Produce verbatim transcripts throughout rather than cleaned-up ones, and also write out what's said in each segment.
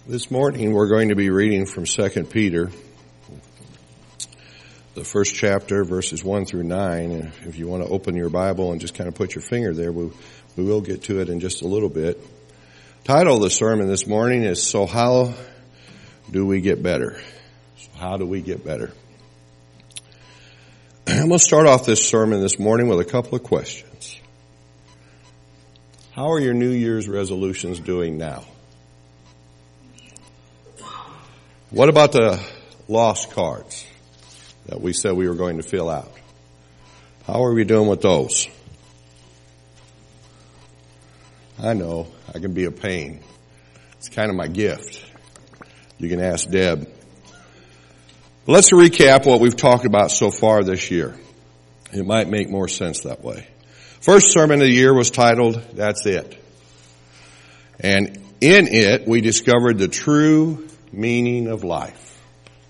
This morning we're going to be reading from Second Peter, the first chapter, verses one through nine. And if you want to open your Bible and just kind of put your finger there, we, we will get to it in just a little bit. Title of the sermon this morning is, So How Do We Get Better? So how do we get better? I'm going to start off this sermon this morning with a couple of questions. How are your New Year's resolutions doing now? What about the lost cards that we said we were going to fill out? How are we doing with those? I know, I can be a pain. It's kind of my gift. You can ask Deb. Let's recap what we've talked about so far this year. It might make more sense that way. First sermon of the year was titled, That's It. And in it, we discovered the true meaning of life.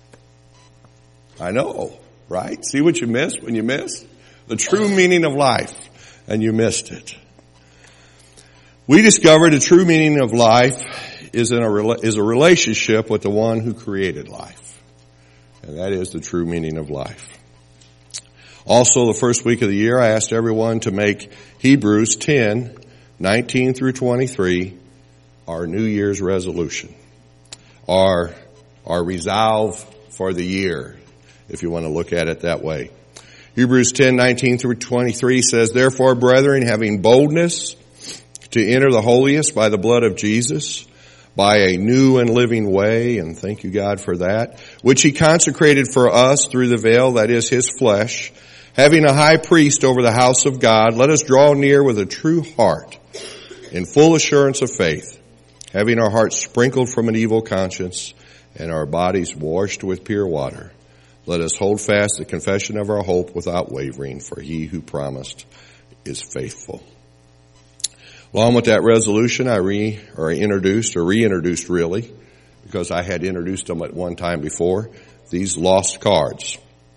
I know, right? See what you missed when you missed? The true meaning of life, and you missed it. We discovered the true meaning of life is in a is a relationship with the one who created life. And that is the true meaning of life. Also, the first week of the year, I asked everyone to make Hebrews ten, nineteen through twenty-three our New Year's resolution. Our, our resolve for the year, if you want to look at it that way. Hebrews ten, nineteen through twenty-three says, Therefore, brethren, having boldness to enter the holiest by the blood of Jesus, by a new and living way, and thank you God for that, which he consecrated for us through the veil, that is his flesh, having a high priest over the house of God, let us draw near with a true heart, in full assurance of faith, having our hearts sprinkled from an evil conscience and our bodies washed with pure water. Let us hold fast the confession of our hope without wavering, for he who promised is faithful. Along with that resolution, I re, or I introduced, or reintroduced really, because I had introduced them at one time before, these lost cards.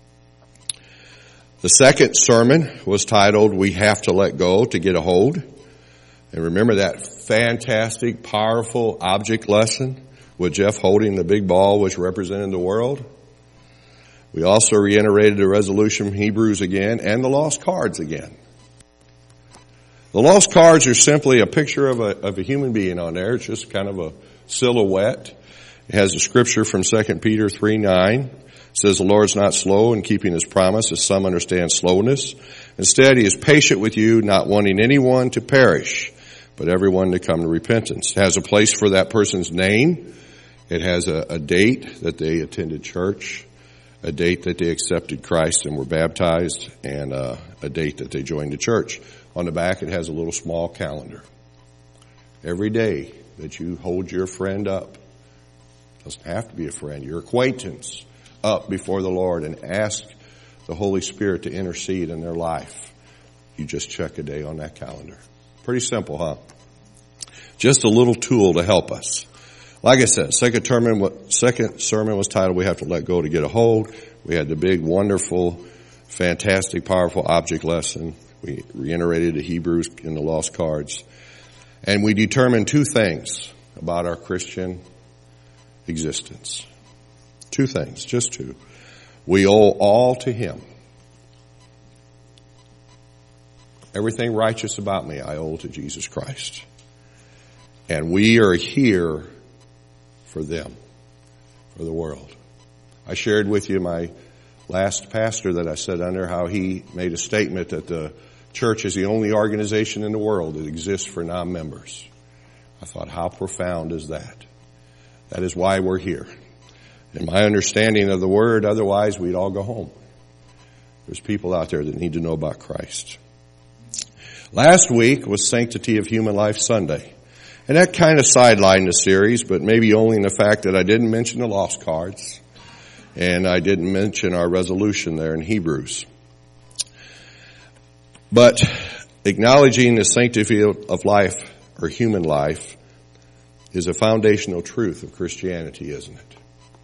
The second sermon was titled, We Have to Let Go to Get a Hold. And remember that fantastic, powerful object lesson with Jeff holding the big ball which represented the world? We also reiterated the resolution from Hebrews again and the lost cards again. The lost cards are simply a picture of a, of a human being on there. It's just kind of a silhouette. It has a scripture from Second Peter three nine. It says, The Lord's not slow in keeping his promise, as some understand slowness. Instead, he is patient with you, not wanting anyone to perish, but everyone to come to repentance. It has a place for that person's name. It has a, a date that they attended church, a date that they accepted Christ and were baptized, and uh, a date that they joined the church. On the back, it has a little small calendar. Every day that you hold your friend up, doesn't have to be a friend, your acquaintance, up before the Lord and ask the Holy Spirit to intercede in their life, you just check a day on that calendar. Pretty simple, huh? Just a little tool to help us. Like I said, second sermon, second sermon was titled, We Have to Let Go to Get a Hold. We had the big, wonderful, fantastic, powerful object lesson. We reiterated the Hebrews in the lost cards. And we determined two things about our Christian existence. Two things, just two. We owe all to him. Everything righteous about me, I owe to Jesus Christ. And we are here for them, for the world. I shared with you my last pastor that I sat under, how he made a statement that the church is the only organization in the world that exists for non-members. I thought, how profound is that? That is why we're here. In my understanding of the word, otherwise we'd all go home. There's people out there that need to know about Christ. Last week was Sanctity of Human Life Sunday. And that kind of sidelined the series, but maybe only in the fact that I didn't mention the lost cards. And I didn't mention our resolution there in Hebrews. But acknowledging the sanctity of life, or human life, is a foundational truth of Christianity, isn't it?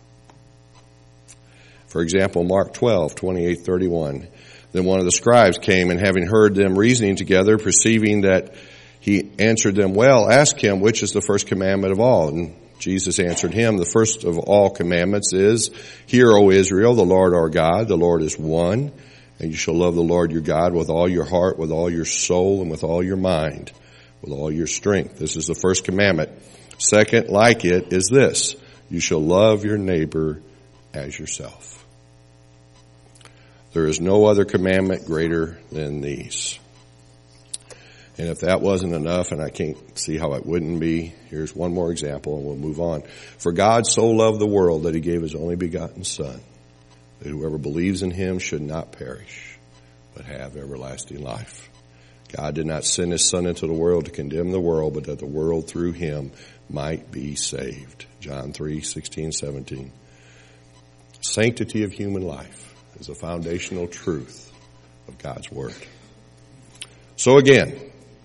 For example, Mark twelve, twenty-eight, thirty-one. Then one of the scribes came, and having heard them reasoning together, perceiving that he answered them well, asked him, which is the first commandment of all? And Jesus answered him, the first of all commandments is, Hear, O Israel, the Lord our God, the Lord is one, and you shall love the Lord your God with all your heart, with all your soul, and with all your mind, with all your strength. This is the first commandment. Second, like it, is this, you shall love your neighbor as yourself. There is no other commandment greater than these. And if that wasn't enough, and I can't see how it wouldn't be, here's one more example and we'll move on. For God so loved the world that he gave his only begotten Son, that whoever believes in him should not perish, but have everlasting life. God did not send his Son into the world to condemn the world, but that the world through him might be saved. John three, sixteen, seventeen. Sanctity of human life is a foundational truth of God's Word. So again,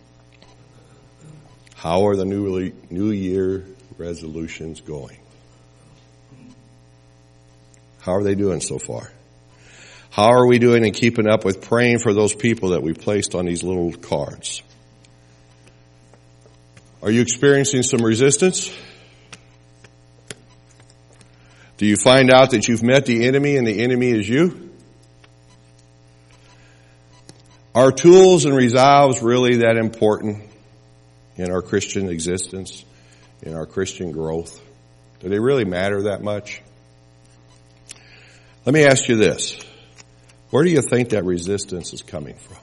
how are the new, new Year resolutions going? How are they doing so far? How are we doing in keeping up with praying for those people that we placed on these little cards? Are you experiencing some resistance? Do you find out that you've met the enemy and the enemy is you? Are tools and resolves really that important in our Christian existence, in our Christian growth? Do they really matter that much? Let me ask you this. Where do you think that resistance is coming from?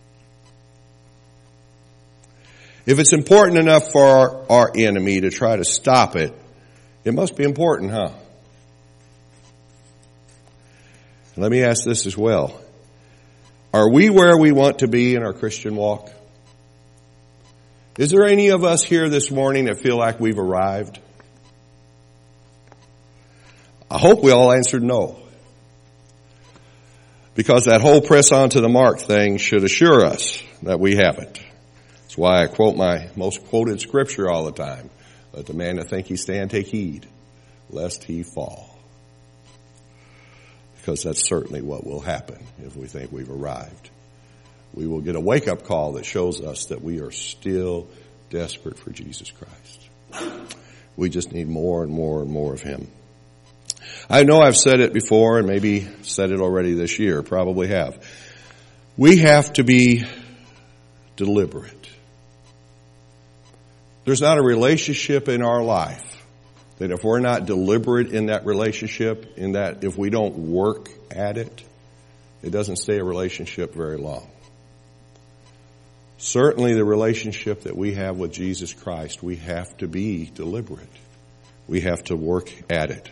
If it's important enough for our, our enemy to try to stop it, it must be important, huh? And let me ask this as well. Are we where we want to be in our Christian walk? Is there any of us here this morning that feel like we've arrived? I hope we all answered no. Because that whole press on to the mark thing should assure us that we haven't. That's why I quote my most quoted scripture all the time. Let the man that think he stand take heed, lest he fall. Because that's certainly what will happen if we think we've arrived. We will get a wake-up call that shows us that we are still desperate for Jesus Christ. We just need more and more and more of him. I know I've said it before and maybe said it already this year, probably have. We have to be deliberate. There's not a relationship in our life that if we're not deliberate in that relationship, in that if we don't work at it, it doesn't stay a relationship very long. Certainly the relationship that we have with Jesus Christ, we have to be deliberate. We have to work at it.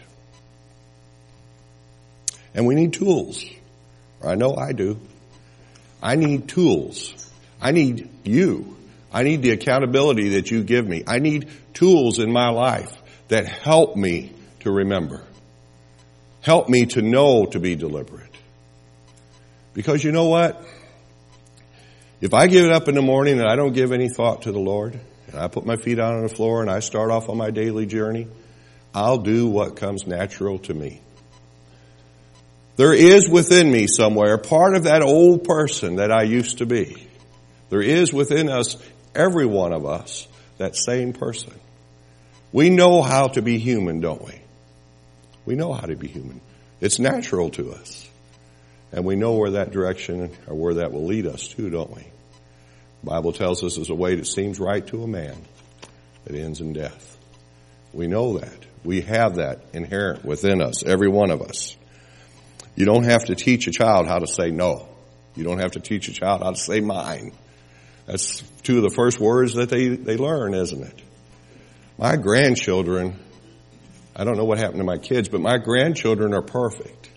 And we need tools. I know I do. I need tools. I need you. I need the accountability that you give me. I need tools in my life that help me to remember. Help me to know to be deliberate. Because you know what? If I give it up in the morning and I don't give any thought to the Lord, and I put my feet out on the floor and I start off on my daily journey, I'll do what comes natural to me. There is within me somewhere part of that old person that I used to be. There is within us, every one of us, that same person. We know how to be human, don't we? We know how to be human. It's natural to us. And we know where that direction or where that will lead us to, don't we? The Bible tells us there's a way that seems right to a man that ends in death. We know that. We have that inherent within us, every one of us. You don't have to teach a child how to say no. You don't have to teach a child how to say mine. That's two of the first words that they, they learn, isn't it? My grandchildren, I don't know what happened to my kids, but my grandchildren are perfect.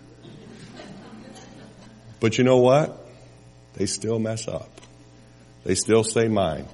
But you know what? They still mess up. They still say mine.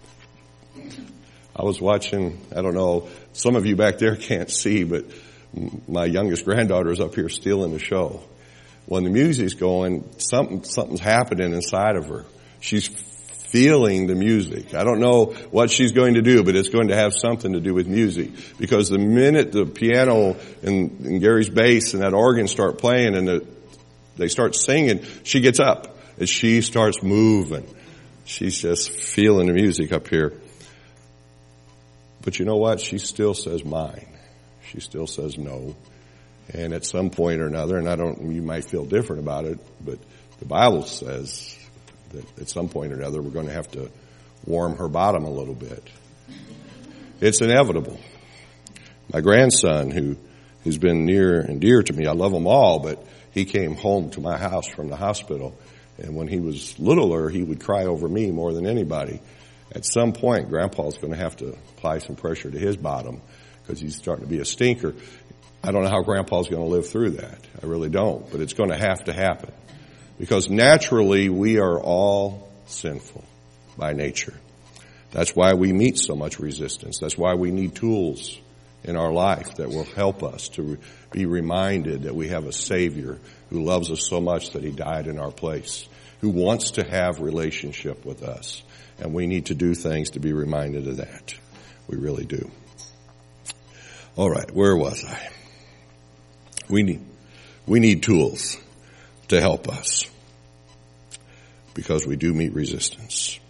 I was watching, I don't know, some of you back there can't see, but my youngest granddaughter is up here stealing the show. When the music's going, something something's happening inside of her. She's feeling the music. I don't know what she's going to do, but it's going to have something to do with music. Because the minute the piano and, and Gary's bass and that organ start playing and the, they start singing, she gets up and she starts moving. She's just feeling the music up here. But you know what? She still says mine. She still says no. And at some point or another, and I don't, you might feel different about it, but the Bible says that at some point or another we're going to have to warm her bottom a little bit. It's inevitable. My grandson, who, who's been near and dear to me, I love them all, but he came home to my house from the hospital, and when he was littler, he would cry over me more than anybody. At some point, Grandpa's going to have to apply some pressure to his bottom because he's starting to be a stinker. I don't know how Grandpa's going to live through that. I really don't, but it's going to have to happen because naturally we are all sinful by nature. That's why we meet so much resistance. That's why we need tools in our life that will help us to be reminded that we have a Savior who loves us so much that He died in our place, who wants to have relationship with us. And we need to do things to be reminded of that. We really do. All right, where was I? We need, we need tools to help us because we do meet resistance.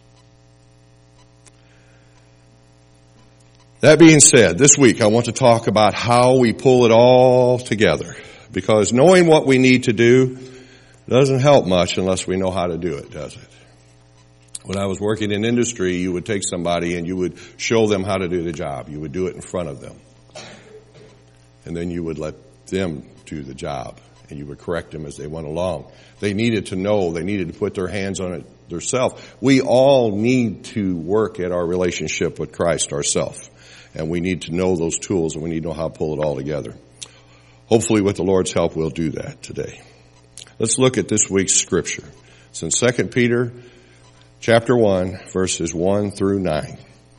That being said, this week I want to talk about how we pull it all together, because knowing what we need to do doesn't help much unless we know how to do it, does it? When I was working in industry, you would take somebody and you would show them how to do the job. You would do it in front of them. And then you would let them do the job, and you would correct them as they went along. They needed to know. They needed to put their hands on it themselves. We all need to work at our relationship with Christ ourselves. And we need to know those tools, and we need to know how to pull it all together. Hopefully, with the Lord's help, we'll do that today. Let's look at this week's scripture. It's in Second Peter chapter one, verses one through nine.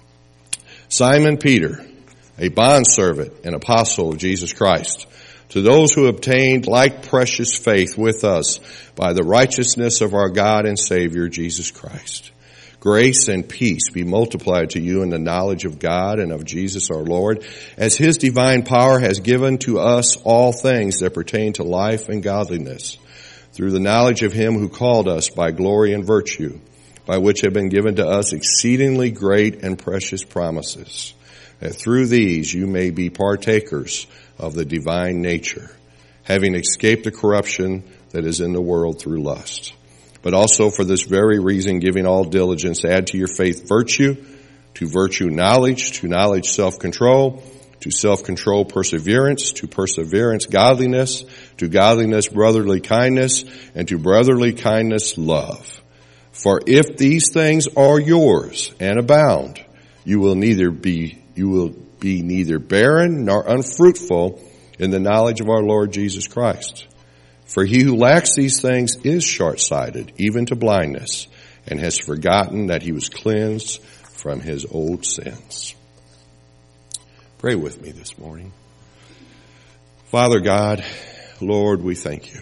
Simon Peter, a bondservant and apostle of Jesus Christ, to those who obtained like precious faith with us by the righteousness of our God and Savior, Jesus Christ. Grace and peace be multiplied to you in the knowledge of God and of Jesus our Lord, as His divine power has given to us all things that pertain to life and godliness, through the knowledge of Him who called us by glory and virtue, by which have been given to us exceedingly great and precious promises, that through these you may be partakers of the divine nature, having escaped the corruption that is in the world through lust. But also for this very reason, giving all diligence, add to your faith virtue, to virtue knowledge, to knowledge self-control, to self-control perseverance, to perseverance godliness, to godliness brotherly kindness, and to brotherly kindness love. For if these things are yours and abound, you will neither be you will be neither barren nor unfruitful in the knowledge of our Lord Jesus Christ. For he who lacks these things is short-sighted, even to blindness, and has forgotten that he was cleansed from his old sins. Pray with me this morning. Father God, Lord, we thank you.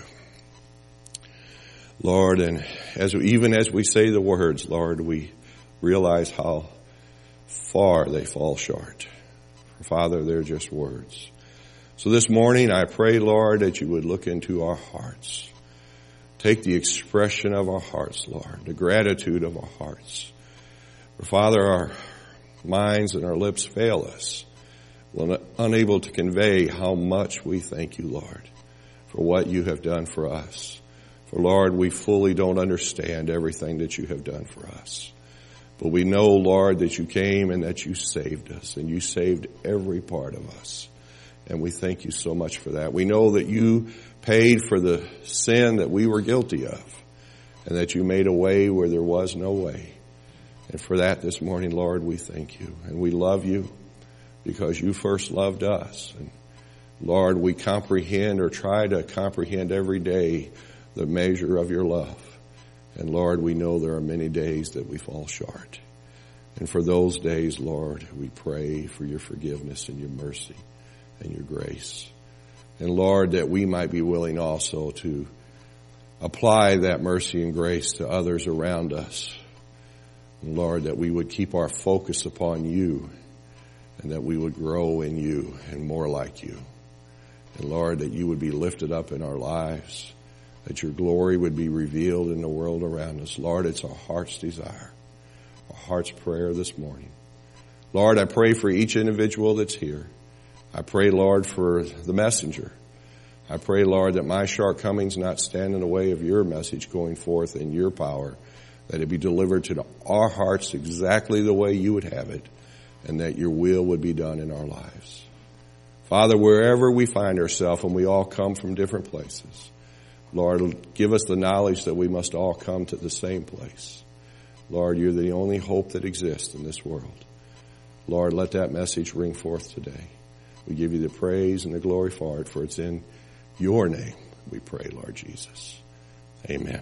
Lord, and as even as we say the words, Lord, we realize how far they fall short. Father, they're just words. So this morning, I pray, Lord, that you would look into our hearts. Take the expression of our hearts, Lord, the gratitude of our hearts. For Father, our minds and our lips fail us. We're unable to convey how much we thank you, Lord, for what you have done for us. For Lord, we fully don't understand everything that you have done for us. But we know, Lord, that you came and that you saved us, and you saved every part of us. And we thank you so much for that. We know that you paid for the sin that we were guilty of, and that you made a way where there was no way. And for that this morning, Lord, we thank you. And we love you because you first loved us. And Lord, we comprehend or try to comprehend every day the measure of your love. And Lord, we know there are many days that we fall short. And for those days, Lord, we pray for your forgiveness and your mercy and your grace. And Lord, that we might be willing also to apply that mercy and grace to others around us. And Lord, that we would keep our focus upon you, and that we would grow in you and more like you. And Lord, that you would be lifted up in our lives, that your glory would be revealed in the world around us. Lord, it's our heart's desire, our heart's prayer this morning. Lord, I pray for each individual that's here. I pray, Lord, for the messenger. I pray, Lord, that my shortcomings not stand in the way of your message going forth in your power, that it be delivered to our hearts exactly the way you would have it, and that your will would be done in our lives. Father, wherever we find ourselves, and we all come from different places, Lord, give us the knowledge that we must all come to the same place. Lord, you're the only hope that exists in this world. Lord, let that message ring forth today. We give you the praise and the glory for it, for it's in your name we pray, Lord Jesus. Amen.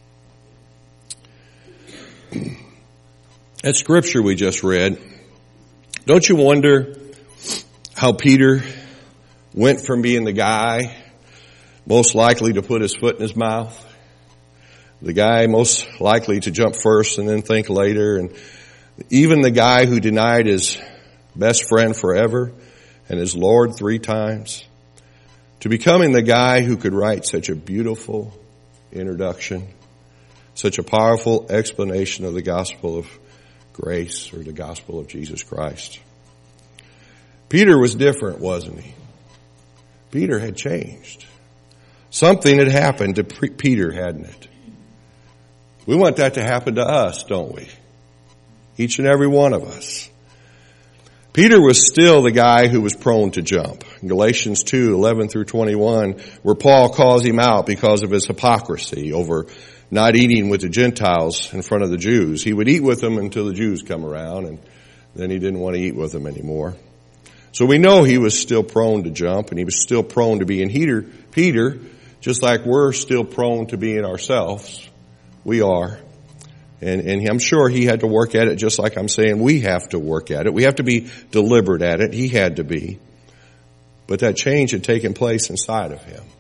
That scripture we just read, don't you wonder how Peter went from being the guy most likely to put his foot in his mouth, the guy most likely to jump first and then think later, and even the guy who denied his best friend forever and his Lord three times, to becoming the guy who could write such a beautiful introduction, such a powerful explanation of the gospel of grace, or the gospel of Jesus Christ. Peter was different, wasn't he? Peter had changed. Something had happened to Peter, hadn't it? We want that to happen to us, don't we? Each and every one of us. Peter was still the guy who was prone to jump. In Galatians two, eleven through twenty-one, where Paul calls him out because of his hypocrisy over not eating with the Gentiles in front of the Jews. He would eat with them until the Jews come around, and then he didn't want to eat with them anymore. So we know he was still prone to jump, and he was still prone to being Peter, Peter, just like we're still prone to being ourselves. We are. And, and I'm sure he had to work at it just like I'm saying we have to work at it. We have to be deliberate at it. He had to be. But that change had taken place inside of him.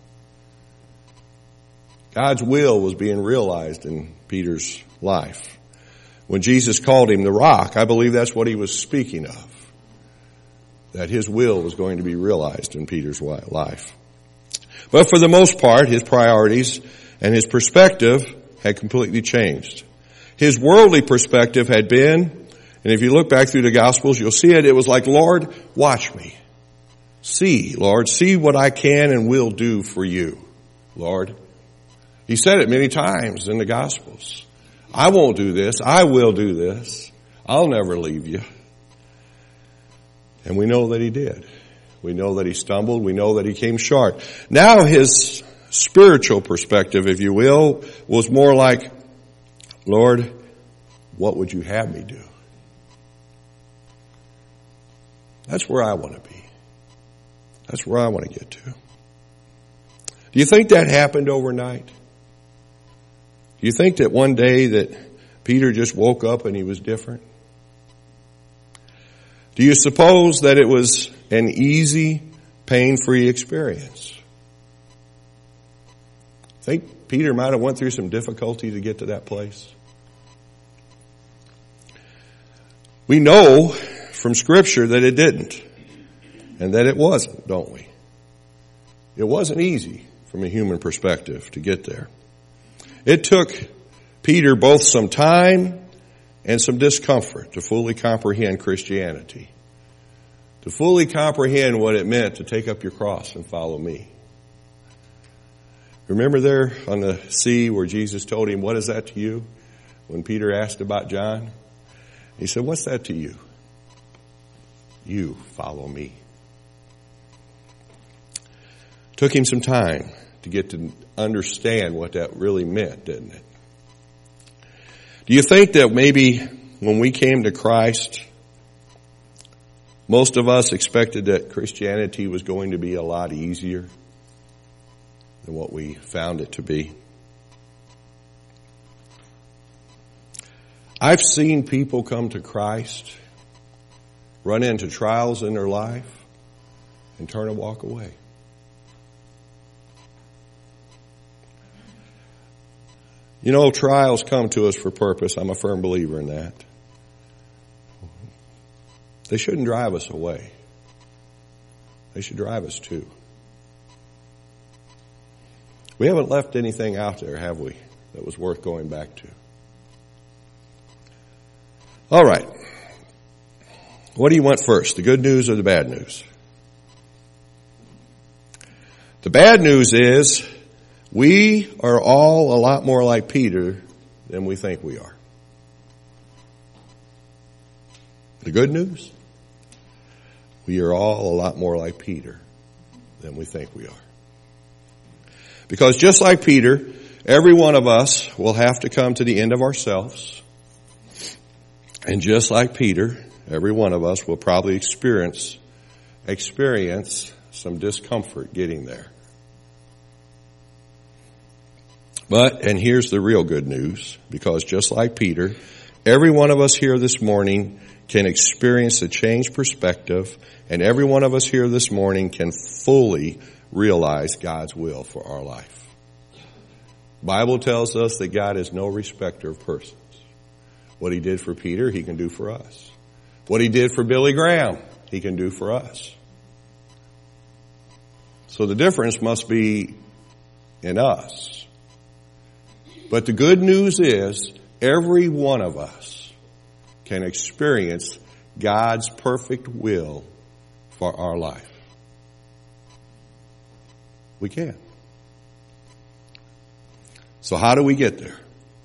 God's will was being realized in Peter's life. When Jesus called him the rock, I believe that's what he was speaking of. That his will was going to be realized in Peter's life. But for the most part, his priorities and his perspective had completely changed. His worldly perspective had been, and if you look back through the Gospels, you'll see it, it was like, Lord, watch me. See, Lord, see what I can and will do for you, Lord. He said it many times in the Gospels. I won't do this. I will do this. I'll never leave you. And we know that he did. We know that he stumbled. We know that he came short. Now his spiritual perspective, if you will, was more like, Lord, what would you have me do? That's where I want to be. That's where I want to get to. Do you think that happened overnight? Do you think that one day that Peter just woke up and he was different? Do you suppose that it was an easy, pain-free experience? Think Peter might have went through some difficulty to get to that place? We know from Scripture that it didn't, and that it wasn't, don't we? It wasn't easy from a human perspective to get there. It took Peter both some time and some discomfort to fully comprehend Christianity, to fully comprehend what it meant to take up your cross and follow me. Remember there on the sea where Jesus told him, what is that to you? When Peter asked about John, he said, what's that to you? You follow me. Took him some time to get to understand what that really meant, didn't it? Do you think that maybe when we came to Christ, most of us expected that Christianity was going to be a lot easier than what we found it to be? I've seen people come to Christ, run into trials in their life, and turn and walk away. You know, trials come to us for purpose. I'm a firm believer in that. They shouldn't drive us away. They should drive us to. We haven't left anything out there, have we, that was worth going back to? All right. What do you want first, the good news or the bad news? The bad news is we are all a lot more like Peter than we think we are. The good news? We are all a lot more like Peter than we think we are. Because just like Peter, every one of us will have to come to the end of ourselves. And just like Peter, every one of us will probably experience, experience some discomfort getting there. But, and here's the real good news, because just like Peter, every one of us here this morning can experience a changed perspective, and every one of us here this morning can fully realize God's will for our life. The Bible tells us that God is no respecter of persons. What he did for Peter, he can do for us. What he did for Billy Graham, he can do for us. So the difference must be in us. But the good news is every one of us can experience God's perfect will for our life. We can. So how do we get there?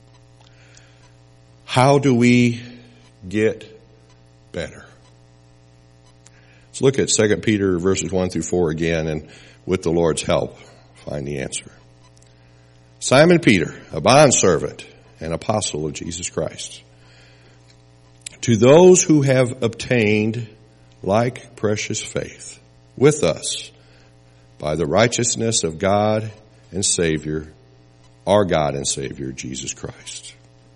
How do we get better? Let's look at Second Peter verses one through four again, and with the Lord's help, find the answer. Simon Peter, a bondservant and apostle of Jesus Christ, to those who have obtained like precious faith with us by the righteousness of God and Savior, our God and Savior, Jesus Christ.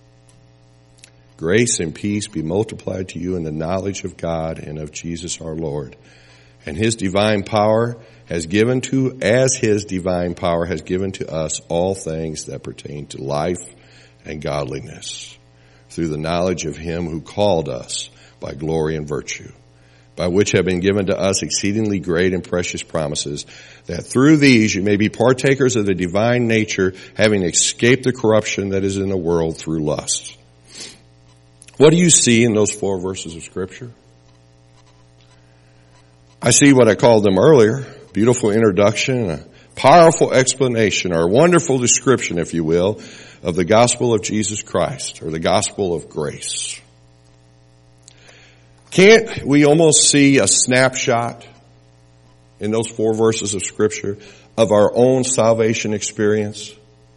Grace and peace be multiplied to you in the knowledge of God and of Jesus our Lord. And his divine power has given to, as his divine power has given to us all things that pertain to life and godliness, through the knowledge of him who called us by glory and virtue, by which have been given to us exceedingly great and precious promises, that through these you may be partakers of the divine nature, having escaped the corruption that is in the world through lust. What do you see in those four verses of Scripture? I see what I called them earlier, beautiful introduction, a powerful explanation, or a wonderful description, if you will, of the gospel of Jesus Christ, or the gospel of grace. Can't we almost see a snapshot in those four verses of Scripture of our own salvation experience?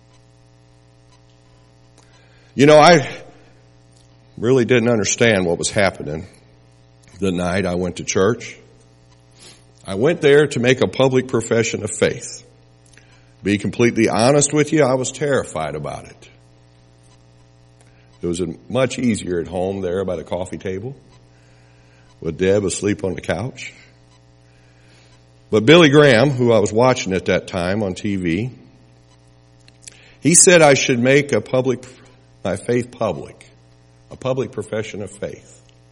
You know, I really didn't understand what was happening the night I went to church. I went there to make a public profession of faith. Be completely honest with you, I was terrified about it. It was much easier at home there by the coffee table with Deb asleep on the couch. But Billy Graham, who I was watching at that time on T V, he said I should make a public, my faith public, a public profession of faith.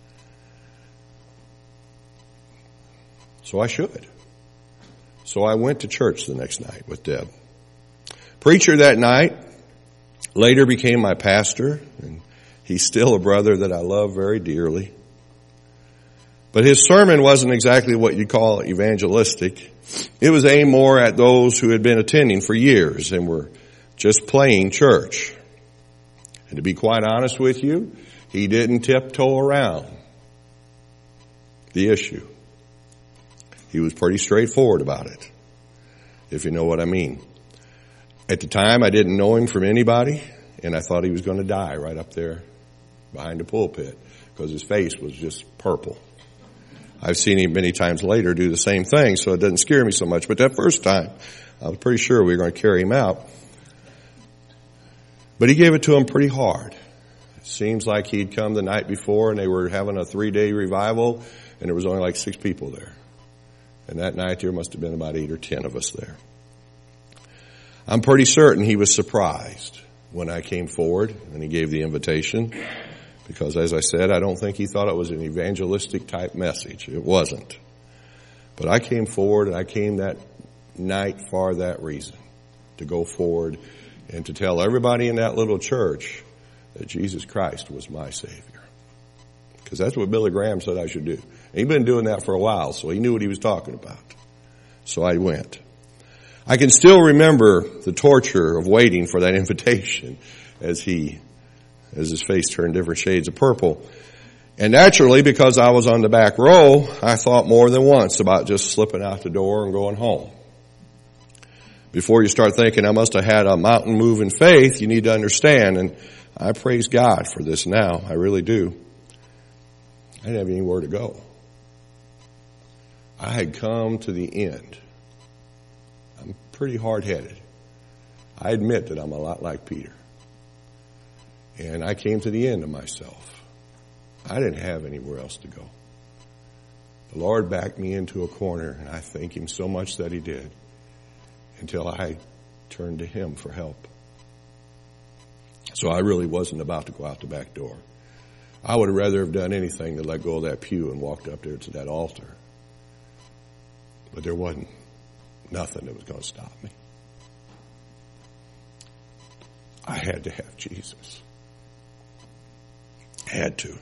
So I should. So I went to church the next night with Deb. Preacher that night later became my pastor, and he's still a brother that I love very dearly. But his sermon wasn't exactly what you'd call evangelistic. It was aimed more at those who had been attending for years and were just playing church. And to be quite honest with you, he didn't tiptoe around the issue. He was pretty straightforward about it, if you know what I mean. At the time, I didn't know him from anybody, and I thought he was going to die right up there behind the pulpit because his face was just purple. I've seen him many times later do the same thing, so it doesn't scare me so much. But that first time, I was pretty sure we were going to carry him out. But he gave it to him pretty hard. It seems like he'd come the night before, and they were having a three-day revival, and there was only like six people there. And that night there must have been about eight or ten of us there. I'm pretty certain he was surprised when I came forward and he gave the invitation. Because as I said, I don't think he thought it was an evangelistic type message. It wasn't. But I came forward and I came that night for that reason. To go forward and to tell everybody in that little church that Jesus Christ was my Savior. Because that's what Billy Graham said I should do. And he'd been doing that for a while, so he knew what he was talking about. So I went. I can still remember the torture of waiting for that invitation as he, as his face turned different shades of purple. And naturally, because I was on the back row, I thought more than once about just slipping out the door and going home. Before you start thinking, I must have had a mountain moving faith, you need to understand, and I praise God for this now. I really do. I didn't have anywhere to go. I had come to the end. I'm pretty hard-headed. I admit that I'm a lot like Peter. And I came to the end of myself. I didn't have anywhere else to go. The Lord backed me into a corner, and I thank Him so much that He did, until I turned to Him for help. So I really wasn't about to go out the back door. I would rather have done anything than let go of that pew and walked up there to that altar. But there wasn't nothing that was going to stop me. I had to have Jesus. Had to.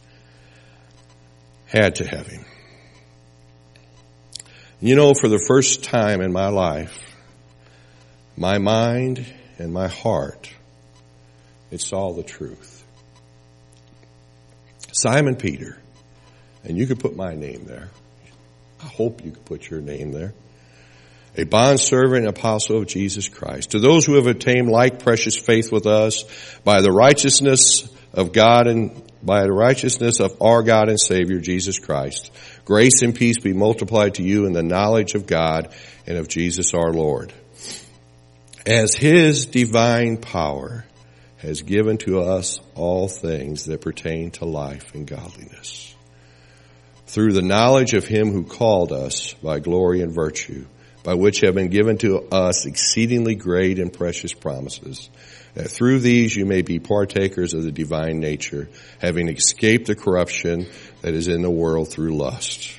Had to have Him. You know, for the first time in my life, my mind and my heart, it saw the truth. Simon Peter, and you could put my name there. I hope you could put your name there. A bondservant and apostle of Jesus Christ. To those who have attained like precious faith with us by the righteousness of God and by the righteousness of our God and Savior Jesus Christ, grace and peace be multiplied to you in the knowledge of God and of Jesus our Lord. As His divine power has given to us all things that pertain to life and godliness, through the knowledge of Him who called us by glory and virtue, by which have been given to us exceedingly great and precious promises, that through these you may be partakers of the divine nature, having escaped the corruption that is in the world through lust.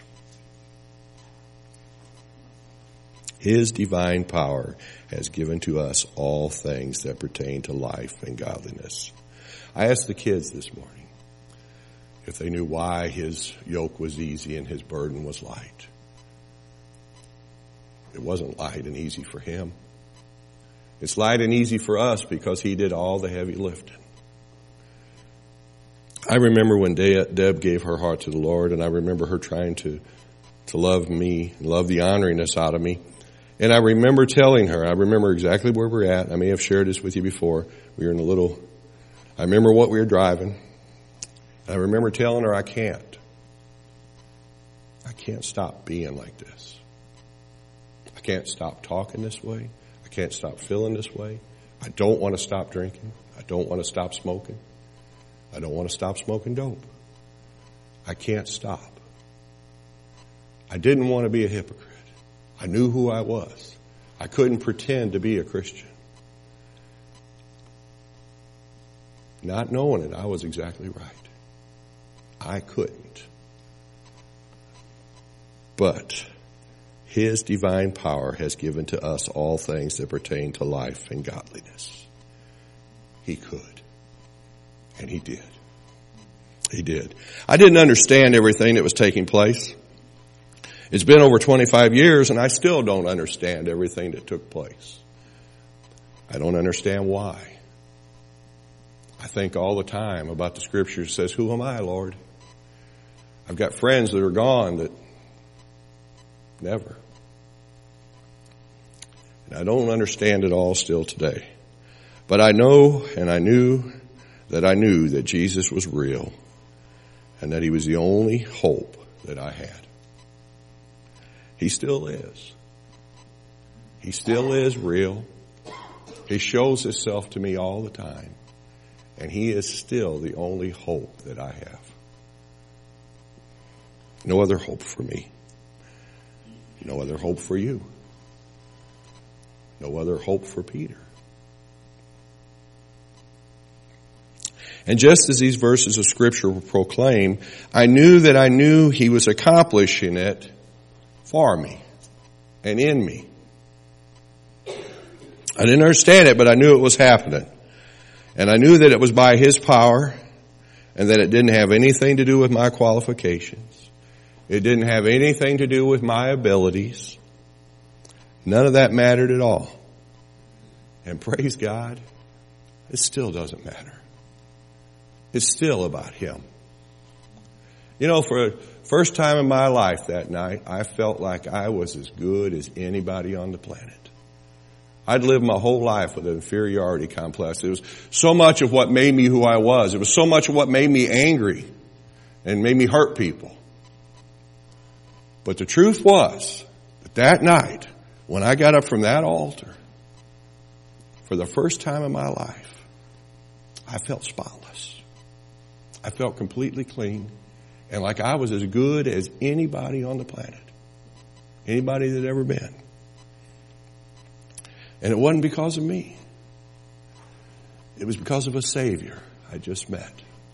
His divine power has given to us all things that pertain to life and godliness. I asked the kids this morning if they knew why His yoke was easy and His burden was light. It wasn't light and easy for Him. It's light and easy for us because He did all the heavy lifting. I remember when Deb gave her heart to the Lord, and I remember her trying to, to love me, love the honoringness out of me. And I remember telling her, I remember exactly where we're at. I may have shared this with you before. We were in a little, I remember what we were driving. I remember telling her, I can't. I can't stop being like this. I can't stop talking this way. I can't stop feeling this way. I don't want to stop drinking. I don't want to stop smoking. I don't want to stop smoking dope. I can't stop. I didn't want to be a hypocrite. I knew who I was. I couldn't pretend to be a Christian. Not knowing it, I was exactly right. I couldn't. But His divine power has given to us all things that pertain to life and godliness. He could. And He did. He did. I didn't understand everything that was taking place. It's been over twenty-five years and I still don't understand everything that took place. I don't understand why. I think all the time about the scripture that says, who am I, Lord? I've got friends that are gone that never. And I don't understand it all still today. But I know and I knew that I knew that Jesus was real and that He was the only hope that I had. He still is. He still is real. He shows Himself to me all the time. And He is still the only hope that I have. No other hope for me. No other hope for you. No other hope for Peter. And just as these verses of Scripture will proclaim, I knew that I knew He was accomplishing it for me and in me. I didn't understand it, but I knew it was happening. And I knew that it was by His power and that it didn't have anything to do with my qualifications. It didn't have anything to do with my abilities. None of that mattered at all. And praise God, it still doesn't matter. It's still about Him. You know, for the first time in my life that night, I felt like I was as good as anybody on the planet. I'd lived my whole life with an inferiority complex. It was so much of what made me who I was. It was so much of what made me angry and made me hurt people. But the truth was that that night, when I got up from that altar, for the first time in my life, I felt spotless. I felt completely clean and like I was as good as anybody on the planet. Anybody that ever been. And it wasn't because of me. It was because of a Savior I just met.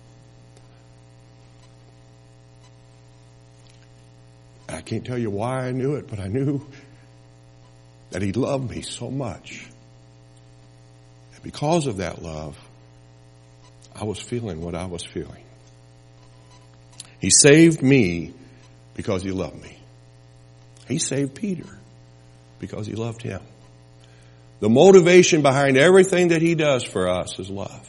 I can't tell you why I knew it, but I knew that He loved me so much. And because of that love, I was feeling what I was feeling. He saved me because He loved me. He saved Peter because He loved him. The motivation behind everything that He does for us is love.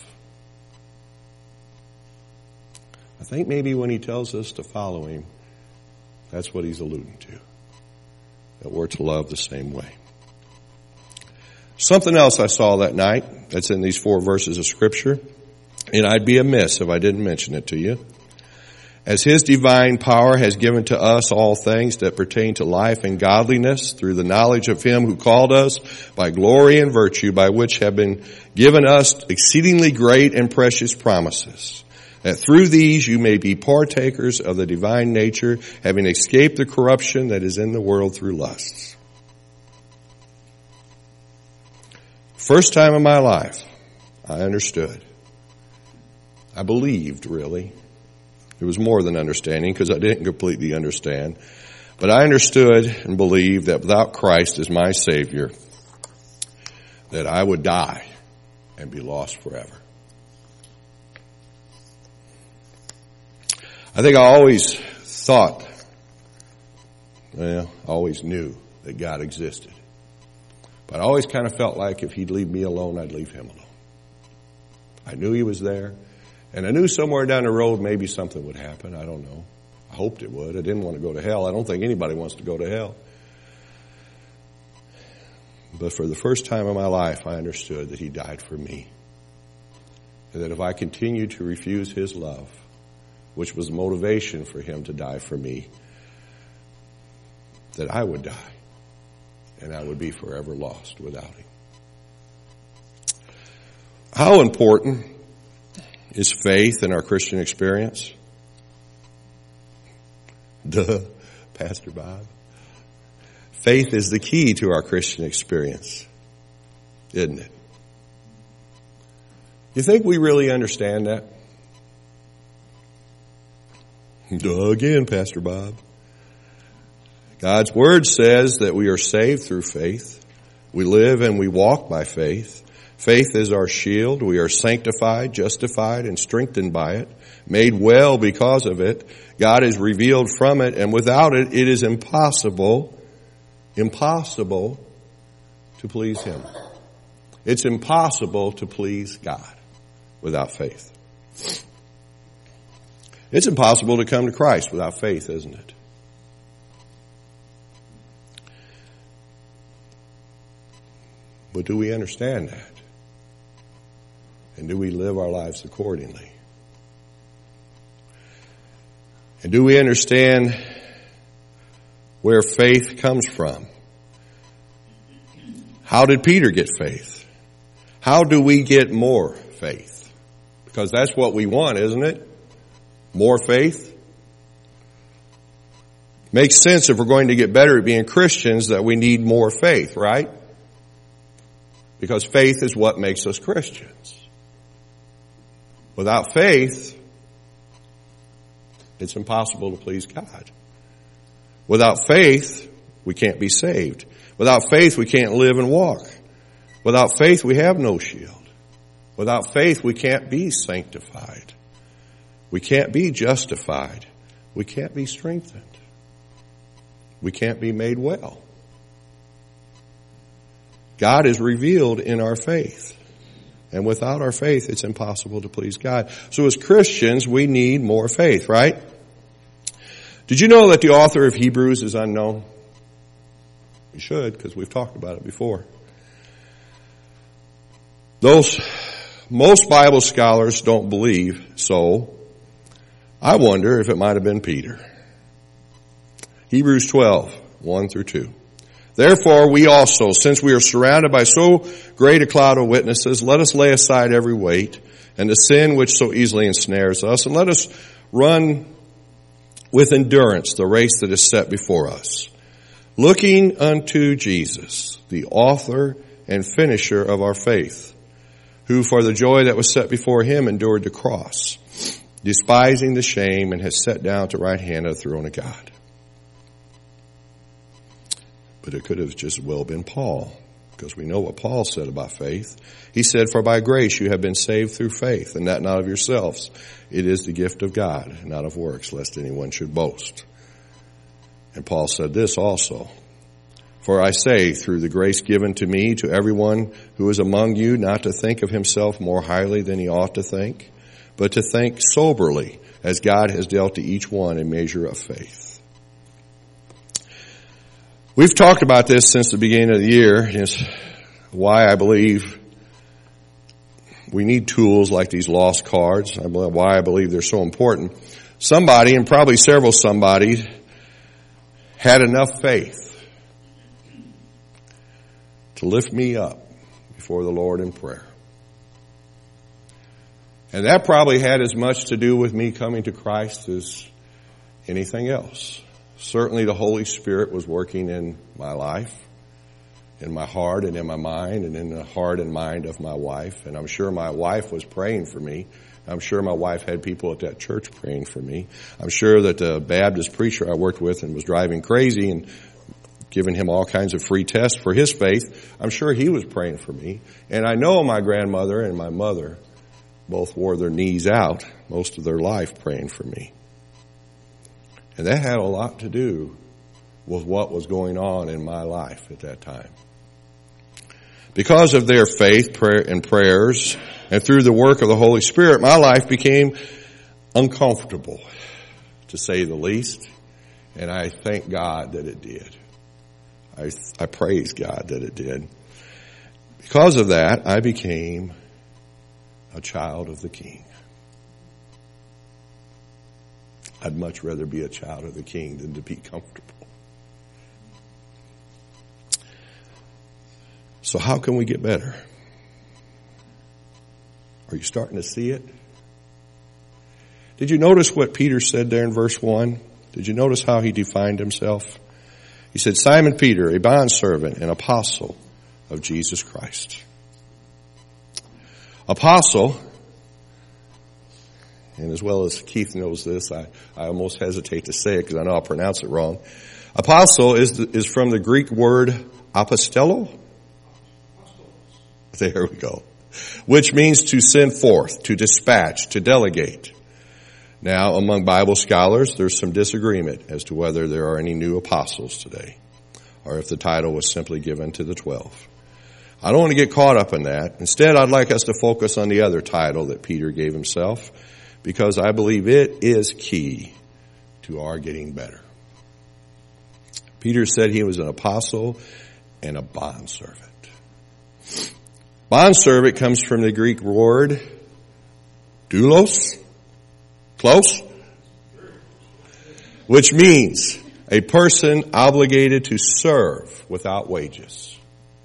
I think maybe when He tells us to follow Him, that's what He's alluding to. That we're to love the same way. Something else I saw that night that's in these four verses of Scripture, and I'd be amiss if I didn't mention it to you. As His divine power has given to us all things that pertain to life and godliness through the knowledge of Him who called us by glory and virtue, by which have been given us exceedingly great and precious promises, that through these you may be partakers of the divine nature, having escaped the corruption that is in the world through lusts. First time in my life, I understood. I believed, really. It was more than understanding because I didn't completely understand. But I understood and believed that without Christ as my Savior, that I would die and be lost forever. I think I always thought, well, I always knew that God existed. But I always kind of felt like if He'd leave me alone, I'd leave Him alone. I knew He was there. And I knew somewhere down the road maybe something would happen. I don't know. I hoped it would. I didn't want to go to hell. I don't think anybody wants to go to hell. But for the first time in my life, I understood that He died for me. And that if I continued to refuse His love, which was motivation for Him to die for me, that I would die. And I would be forever lost without Him. How important is faith in our Christian experience? Duh, Pastor Bob. Faith is the key to our Christian experience, isn't it? You think we really understand that? Duh, again, Pastor Bob. God's Word says that we are saved through faith. We live and we walk by faith. Faith is our shield. We are sanctified, justified, and strengthened by it, made well because of it. God is revealed from it, and without it, it is impossible, impossible to please Him. It's impossible to please God without faith. It's impossible to come to Christ without faith, isn't it? But do we understand that? And do we live our lives accordingly? And do we understand where faith comes from? How did Peter get faith? How do we get more faith? Because that's what we want, isn't it? More faith? Makes sense if we're going to get better at being Christians that we need more faith, right? Because faith is what makes us Christians. Without faith, it's impossible to please God. Without faith, we can't be saved. Without faith, we can't live and walk. Without faith, we have no shield. Without faith, we can't be sanctified. We can't be justified. We can't be strengthened. We can't be made well. God is revealed in our faith. And without our faith, it's impossible to please God. So as Christians, we need more faith, right? Did you know that the author of Hebrews is unknown? You should, because we've talked about it before. Those, most Bible scholars don't believe so. I wonder if it might have been Peter. Hebrews twelve, one through two. Therefore we also, since we are surrounded by so great a cloud of witnesses, let us lay aside every weight and the sin which so easily ensnares us, and let us run with endurance the race that is set before us, looking unto Jesus, the author and finisher of our faith, who for the joy that was set before him endured the cross, despising the shame, and has sat down at the right hand of the throne of God. But it could have just well been Paul, because we know what Paul said about faith. He said, for by grace you have been saved through faith, and that not of yourselves. It is the gift of God, not of works, lest anyone should boast. And Paul said this also, for I say, through the grace given to me, to everyone who is among you, not to think of himself more highly than he ought to think, but to think soberly, as God has dealt to each one a measure of faith. We've talked about this since the beginning of the year. It's why I believe we need tools like these lost cards. Why I believe they're so important. Somebody, and probably several somebody, had enough faith to lift me up before the Lord in prayer. And that probably had as much to do with me coming to Christ as anything else. Certainly the Holy Spirit was working in my life, in my heart and in my mind, and in the heart and mind of my wife. And I'm sure my wife was praying for me. I'm sure my wife had people at that church praying for me. I'm sure that the Baptist preacher I worked with and was driving crazy and giving him all kinds of free tests for his faith, I'm sure he was praying for me. And I know my grandmother and my mother both wore their knees out most of their life praying for me. And that had a lot to do with what was going on in my life at that time. Because of their faith prayer, and prayers, and through the work of the Holy Spirit, my life became uncomfortable, to say the least. And I thank God that it did. I, I praise God that it did. Because of that, I became a child of the King. I'd much rather be a child of the King than to be comfortable. So how can we get better? Are you starting to see it? Did you notice what Peter said there in verse one? Did you notice how he defined himself? He said, Simon Peter, a bondservant and apostle of Jesus Christ. Apostle, and as well as Keith knows this, I, I almost hesitate to say it because I know I'll pronounce it wrong. Apostle is the, is from the Greek word apostello. There we go. Which means to send forth, to dispatch, to delegate. Now, among Bible scholars, there's some disagreement as to whether there are any new apostles today, or if the title was simply given to the twelve. I don't want to get caught up in that. Instead, I'd like us to focus on the other title that Peter gave himself, because I believe it is key to our getting better. Peter said he was an apostle and a bondservant. Bondservant comes from the Greek word doulos, close, which means a person obligated to serve without wages.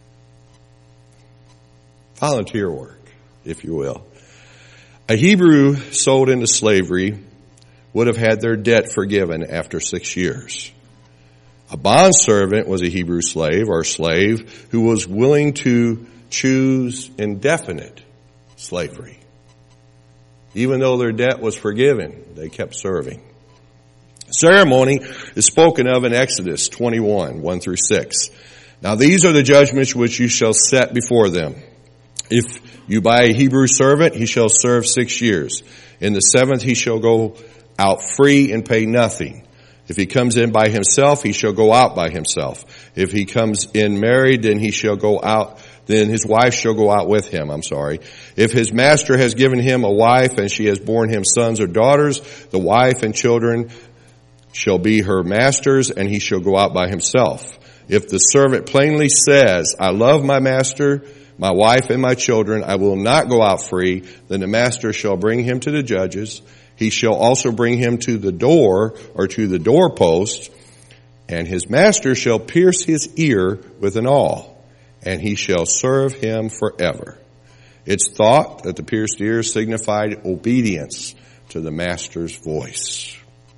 Volunteer work, if you will. A Hebrew sold into slavery would have had their debt forgiven after six years. A bondservant was a Hebrew slave or slave who was willing to choose indefinite slavery. Even though their debt was forgiven, they kept serving. Ceremony is spoken of in Exodus twenty-one, one through six. Now these are the judgments which you shall set before them. If you buy a Hebrew servant, he shall serve six years. In the seventh he shall go out free and pay nothing. If he comes in by himself, he shall go out by himself. If he comes in married, then he shall go out, then his wife shall go out with him, I'm sorry. If his master has given him a wife and she has borne him sons or daughters, the wife and children shall be her master's, and he shall go out by himself. If the servant plainly says, I love my master, my wife and my children, I will not go out free, then the master shall bring him to the judges. He shall also bring him to the door or to the doorpost, and his master shall pierce his ear with an awl, and he shall serve him forever. It's thought that the pierced ear signified obedience to the master's voice.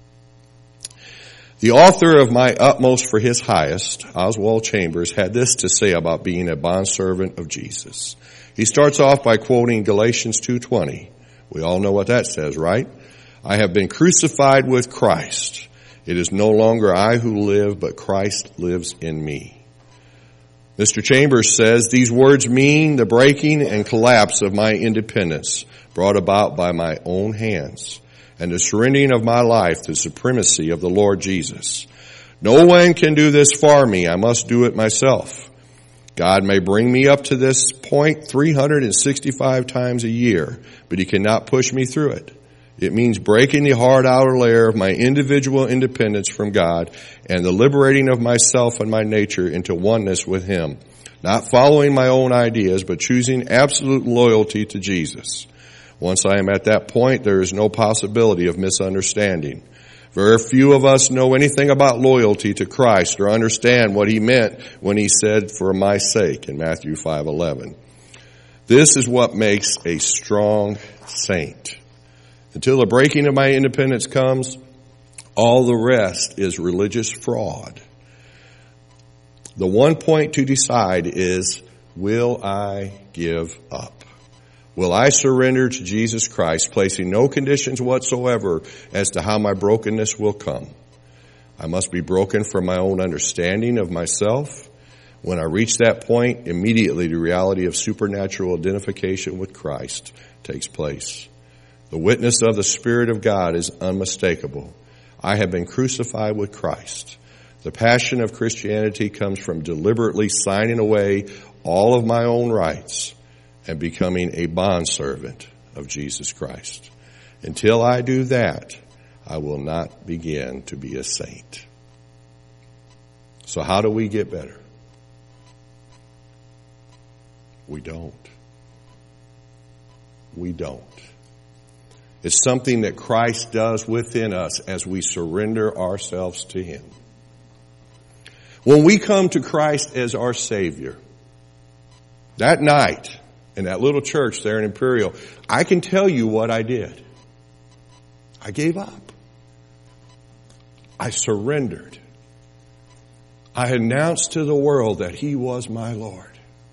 The author of My Utmost for His Highest, Oswald Chambers, had this to say about being a bondservant of Jesus. He starts off by quoting Galatians two twenty. We all know what that says, right? I have been crucified with Christ. It is no longer I who live, but Christ lives in me. Mister Chambers says, these words mean the breaking and collapse of my independence brought about by my own hands, and the surrendering of my life to the supremacy of the Lord Jesus. No one can do this for me. I must do it myself. God may bring me up to this point three hundred sixty-five times a year, but he cannot push me through it. It means breaking the hard outer layer of my individual independence from God and the liberating of myself and my nature into oneness with him. Not following my own ideas, but choosing absolute loyalty to Jesus. Once I am at that point, there is no possibility of misunderstanding. Very few of us know anything about loyalty to Christ or understand what he meant when he said, for my sake, in Matthew five eleven. This is what makes a strong saint. Until the breaking of my independence comes, all the rest is religious fraud. The one point to decide is, will I give up? Will I surrender to Jesus Christ, placing no conditions whatsoever as to how my brokenness will come? I must be broken from my own understanding of myself. When I reach that point, immediately the reality of supernatural identification with Christ takes place. The witness of the Spirit of God is unmistakable. I have been crucified with Christ. The passion of Christianity comes from deliberately signing away all of my own rights and becoming a bondservant of Jesus Christ. Until I do that, I will not begin to be a saint. So how do we get better? We don't. We don't. It's something that Christ does within us as we surrender ourselves to him. When we come to Christ as our Savior, that night in that little church there in Imperial, I can tell you what I did. I gave up. I surrendered. I announced to the world that he was my Lord.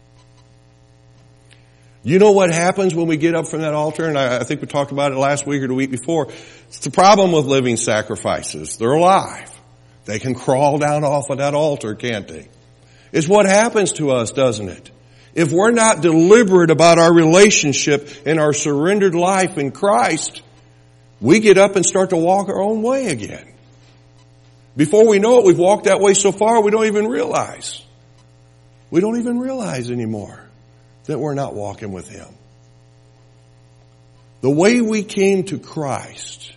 You know what happens when we get up from that altar? And I, I think we talked about it last week or the week before. It's the problem with living sacrifices. They're alive. They can crawl down off of that altar, can't they? It's what happens to us, doesn't it? If we're not deliberate about our relationship and our surrendered life in Christ, we get up and start to walk our own way again. Before we know it, we've walked that way so far we don't even realize. We don't even realize anymore that we're not walking with him. The way we came to Christ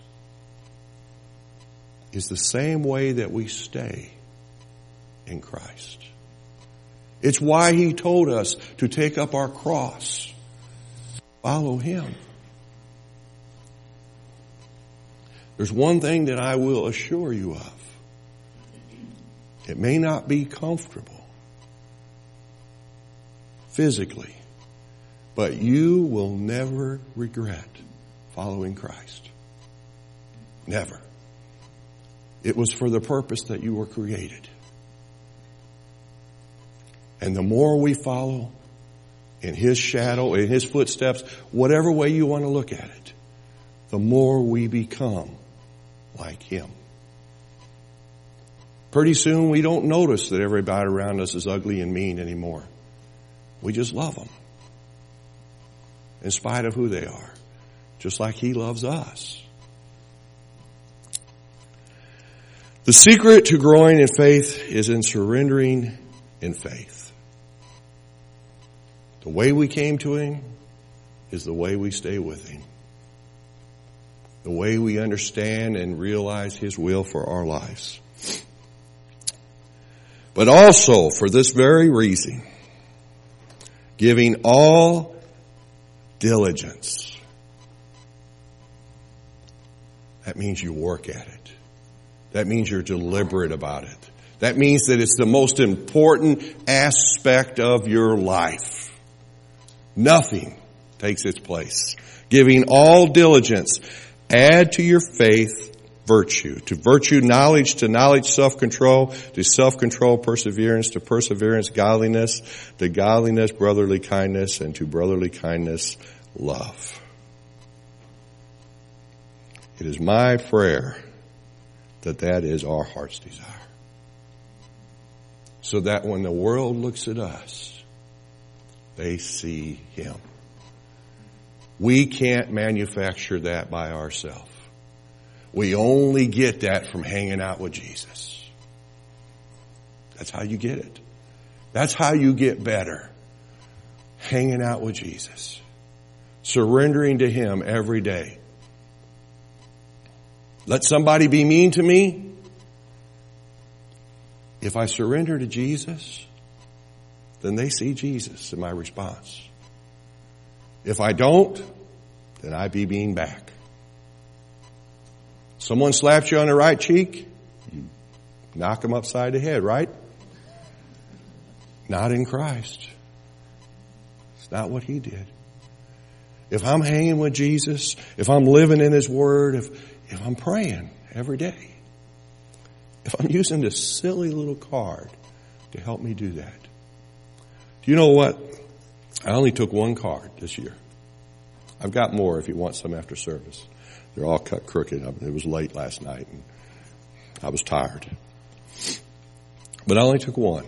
is the same way that we stay in Christ. It's why he told us to take up our cross, follow him. There's one thing that I will assure you of. It may not be comfortable physically, but you will never regret following Christ. Never. It was for the purpose that you were created. And the more we follow in his shadow, in his footsteps, whatever way you want to look at it, the more we become like him. Pretty soon we don't notice that everybody around us is ugly and mean anymore. We just love them. in spite of who they are, just like He loves us. The secret to growing in faith is in surrendering in faith. The way we came to Him is the way we stay with Him. The way we understand and realize His will for our lives. But also, for this very reason, giving all diligence. That means you work at it. That means you're deliberate about it. That means that it's the most important aspect of your life. Nothing takes its place. Giving all diligence. Add to your faith virtue. To virtue, knowledge. To knowledge, self-control. To self-control, perseverance. To perseverance, godliness. To godliness, brotherly kindness. And to brotherly kindness, love. It is my prayer that that is our heart's desire. So that when the world looks at us, they see Him. We can't manufacture that by ourselves. We only get that from hanging out with Jesus. That's how you get it. That's how you get better. Hanging out with Jesus. Surrendering to Him every day. Let somebody be mean to me. If I surrender to Jesus, then they see Jesus in my response. If I don't, then I be mean back. Someone slaps you on the right cheek, you knock them upside the head, right? Not in Christ. It's not what He did. If I'm hanging with Jesus, if I'm living in His Word, if If I'm praying every day, if I'm using this silly little card to help me do that. Do you know what? I only took one card this year. I've got more if you want some after service. They're all cut crooked. It was late last night and I was tired. But I only took one.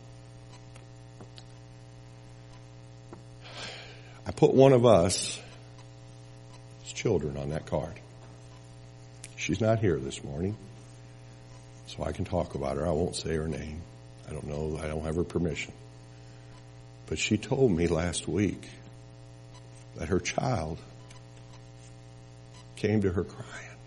I put one of us as children on that card. She's not here this morning, so I can talk about her. I won't say her name. I don't know. I don't have her permission. But she told me last week that her child came to her crying.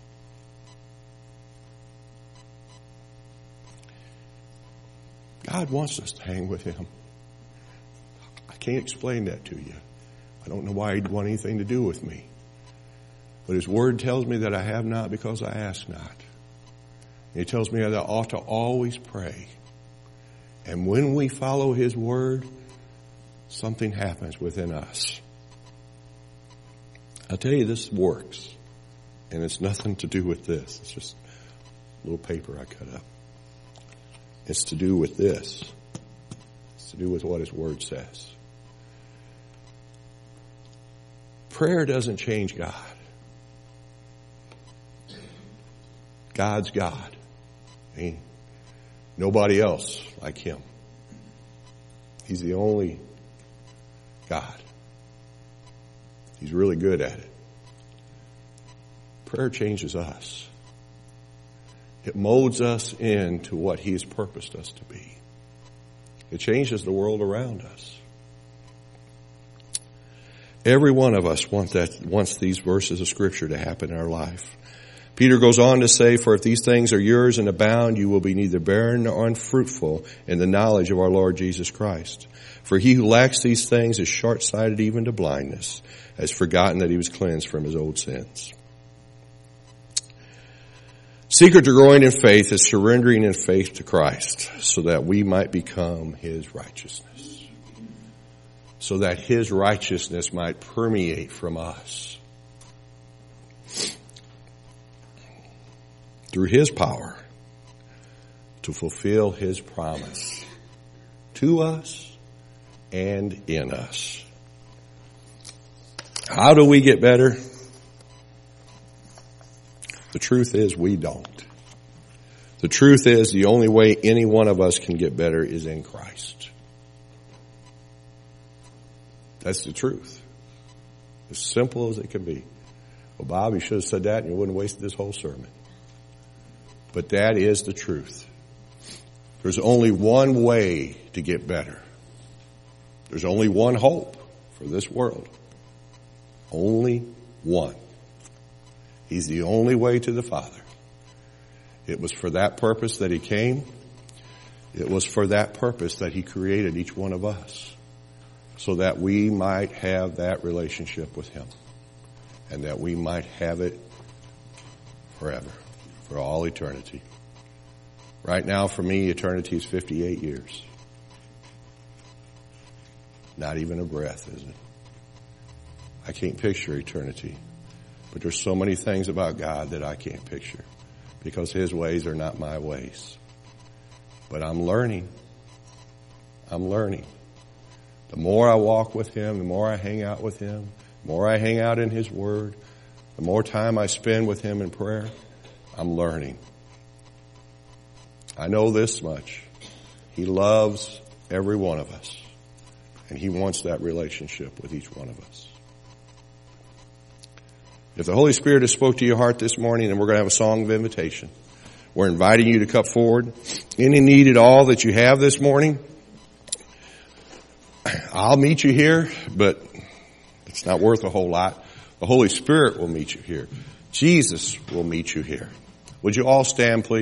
God wants us to hang with Him. I can't explain that to you. I don't know why He'd want anything to do with me. But His Word tells me that I have not because I ask not. He tells me that I ought to always pray. And when we follow His Word, something happens within us. I'll tell you, this works. And it's nothing to do with this. It's just a little paper I cut up. It's to do with this. It's to do with what His Word says. Prayer doesn't change God. God's God. Ain't nobody else like Him. He's the only God. He's really good at it. Prayer changes us. It molds us into what He's purposed us to be. It changes the world around us. Every one of us wants that, wants these verses of Scripture to happen in our life. Peter goes on to say, for if these things are yours and abound, you will be neither barren nor unfruitful in the knowledge of our Lord Jesus Christ. For he who lacks these things is short-sighted even to blindness, has forgotten that he was cleansed from his old sins. Secret to growing in faith is surrendering in faith to Christ so that we might become His righteousness. So that His righteousness might permeate from us. Through His power to fulfill His promise to us and in us. How do we get better? The truth is we don't. The truth is the only way any one of us can get better is in Christ. That's the truth. As simple as it can be. Well, Bob, you should have said that and you wouldn't have wasted this whole sermon. But that is the truth. There's only one way to get better. There's only one hope for this world. Only one. He's the only way to the Father. It was for that purpose that He came. It was for that purpose that He created each one of us. So that we might have that relationship with Him. And that we might have it forever. For all eternity. Right now, for me, eternity is fifty-eight years. Not even a breath, is it? I can't picture eternity. But there's so many things about God that I can't picture. Because His ways are not my ways. But I'm learning. I'm learning. The more I walk with Him, the more I hang out with Him, the more I hang out in His Word, the more time I spend with Him in prayer, I'm learning. I know this much. He loves every one of us. And He wants that relationship with each one of us. If the Holy Spirit has spoke to your heart this morning, then we're going to have a song of invitation. We're inviting you to come forward. Any need at all that you have this morning, I'll meet you here, but it's not worth a whole lot. The Holy Spirit will meet you here. Jesus will meet you here. Would you all stand, please?